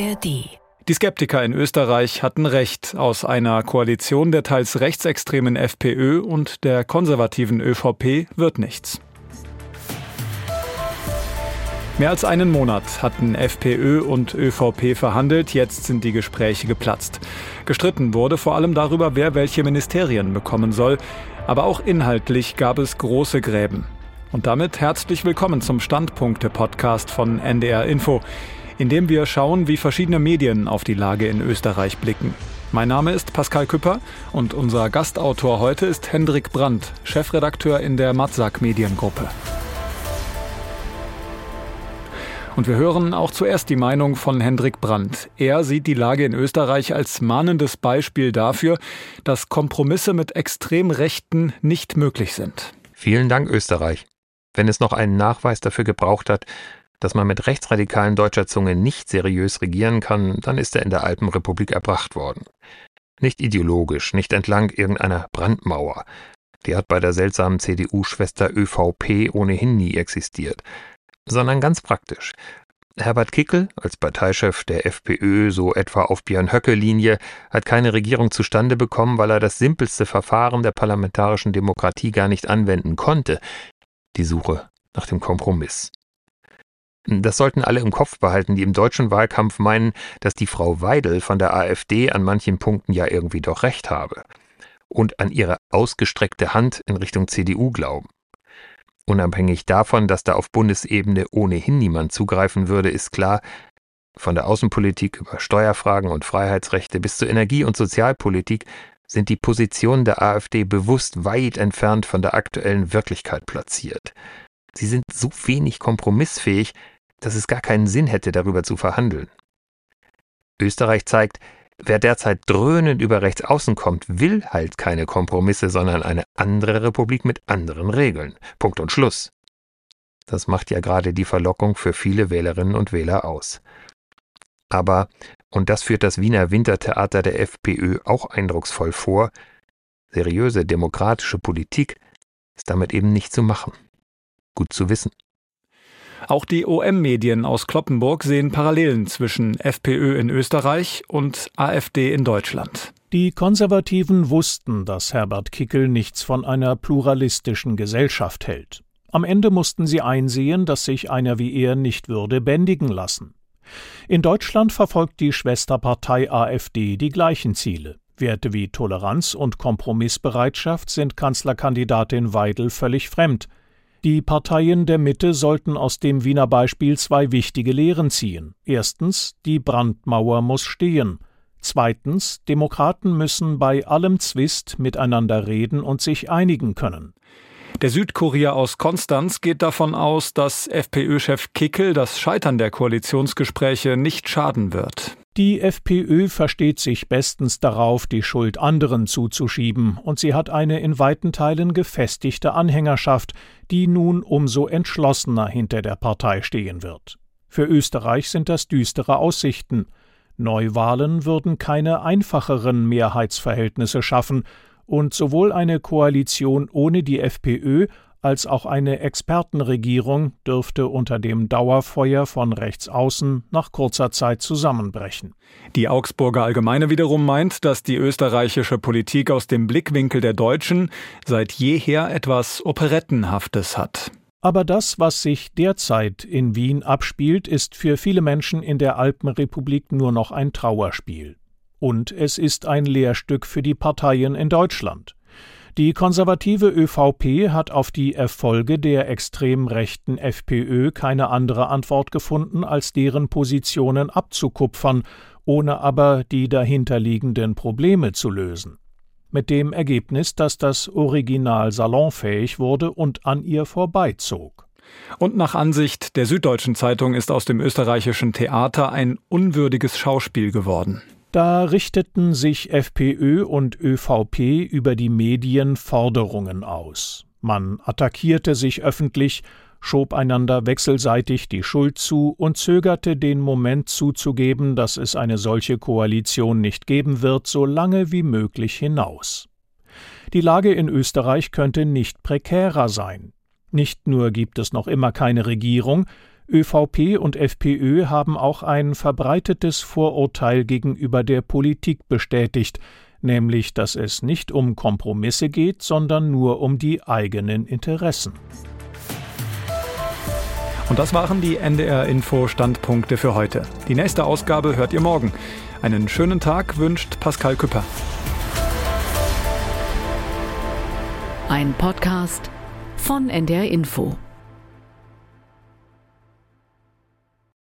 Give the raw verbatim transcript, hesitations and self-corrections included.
A R D. Die Skeptiker in Österreich hatten recht. Aus einer Koalition der teils rechtsextremen FPÖ und der konservativen ÖVP wird nichts. Mehr als einen Monat hatten FPÖ und ÖVP verhandelt, jetzt sind die Gespräche geplatzt. Gestritten wurde vor allem darüber, wer welche Ministerien bekommen soll, aber auch inhaltlich gab es große Gräben. Und damit herzlich willkommen zum Standpunkte-Podcast von N D R Info, in dem wir schauen, wie verschiedene Medien auf die Lage in Österreich blicken. Mein Name ist Pascal Küpper und unser Gastautor heute ist Hendrik Brandt, Chefredakteur in der Matzak Mediengruppe. Und wir hören auch zuerst die Meinung von Hendrik Brandt. Er sieht die Lage in Österreich als mahnendes Beispiel dafür, dass Kompromisse mit Extremrechten nicht möglich sind. Vielen Dank, Österreich. Wenn es noch einen Nachweis dafür gebraucht hat, dass man mit Rechtsradikalen deutscher Zunge nicht seriös regieren kann, dann ist er in der Alpenrepublik erbracht worden. Nicht ideologisch, nicht entlang irgendeiner Brandmauer. Die hat bei der seltsamen C D U-Schwester ÖVP ohnehin nie existiert. Sondern ganz praktisch. Herbert Kickl, als Parteichef der FPÖ, so etwa auf Björn-Höcke-Linie, hat keine Regierung zustande bekommen, weil er das simpelste Verfahren der parlamentarischen Demokratie gar nicht anwenden konnte: die Suche nach dem Kompromiss. Das sollten alle im Kopf behalten, die im deutschen Wahlkampf meinen, dass die Frau Weidel von der AfD an manchen Punkten ja irgendwie doch recht habe und an ihre ausgestreckte Hand in Richtung C D U glauben. Unabhängig davon, dass da auf Bundesebene ohnehin niemand zugreifen würde, ist klar, von der Außenpolitik über Steuerfragen und Freiheitsrechte bis zur Energie- und Sozialpolitik sind die Positionen der AfD bewusst weit entfernt von der aktuellen Wirklichkeit platziert. Sie sind so wenig kompromissfähig, dass es gar keinen Sinn hätte, darüber zu verhandeln. Österreich zeigt, wer derzeit dröhnend über Rechtsaußen kommt, will halt keine Kompromisse, sondern eine andere Republik mit anderen Regeln. Punkt und Schluss. Das macht ja gerade die Verlockung für viele Wählerinnen und Wähler aus. Aber, und das führt das Wiener Wintertheater der FPÖ auch eindrucksvoll vor, seriöse demokratische Politik ist damit eben nicht zu machen. Gut zu wissen. Auch die O M-Medien aus Cloppenburg sehen Parallelen zwischen FPÖ in Österreich und AfD in Deutschland. Die Konservativen wussten, dass Herbert Kickl nichts von einer pluralistischen Gesellschaft hält. Am Ende mussten sie einsehen, dass sich einer wie er nicht würde bändigen lassen. In Deutschland verfolgt die Schwesterpartei AfD die gleichen Ziele. Werte wie Toleranz und Kompromissbereitschaft sind Kanzlerkandidatin Weidel völlig fremd. Die Parteien der Mitte sollten aus dem Wiener Beispiel zwei wichtige Lehren ziehen. Erstens, die Brandmauer muss stehen. Zweitens, Demokraten müssen bei allem Zwist miteinander reden und sich einigen können. Der Südkurier aus Konstanz geht davon aus, dass FPÖ-Chef Kickl das Scheitern der Koalitionsgespräche nicht schaden wird. Die FPÖ versteht sich bestens darauf, die Schuld anderen zuzuschieben, und sie hat eine in weiten Teilen gefestigte Anhängerschaft, die nun umso entschlossener hinter der Partei stehen wird. Für Österreich sind das düstere Aussichten. Neuwahlen würden keine einfacheren Mehrheitsverhältnisse schaffen, und sowohl eine Koalition ohne die FPÖ als auch eine Expertenregierung dürfte unter dem Dauerfeuer von Rechtsaußen nach kurzer Zeit zusammenbrechen. Die Augsburger Allgemeine wiederum meint, dass die österreichische Politik aus dem Blickwinkel der Deutschen seit jeher etwas Operettenhaftes hat. Aber das, was sich derzeit in Wien abspielt, ist für viele Menschen in der Alpenrepublik nur noch ein Trauerspiel. Und es ist ein Lehrstück für die Parteien in Deutschland. Die konservative ÖVP hat auf die Erfolge der extrem rechten FPÖ keine andere Antwort gefunden, als deren Positionen abzukupfern, ohne aber die dahinterliegenden Probleme zu lösen. Mit dem Ergebnis, dass das Original salonfähig wurde und an ihr vorbeizog. Und nach Ansicht der Süddeutschen Zeitung ist aus dem österreichischen Theater ein unwürdiges Schauspiel geworden. Da richteten sich FPÖ und ÖVP über die Medien Forderungen aus. Man attackierte sich öffentlich, schob einander wechselseitig die Schuld zu und zögerte den Moment zuzugeben, dass es eine solche Koalition nicht geben wird, so lange wie möglich hinaus. Die Lage in Österreich könnte nicht prekärer sein. Nicht nur gibt es noch immer keine Regierung, ÖVP und FPÖ haben auch ein verbreitetes Vorurteil gegenüber der Politik bestätigt, nämlich, dass es nicht um Kompromisse geht, sondern nur um die eigenen Interessen. Und das waren die N D R-Info-Standpunkte für heute. Die nächste Ausgabe hört ihr morgen. Einen schönen Tag wünscht Pascal Küpper. Ein Podcast von N D R Info.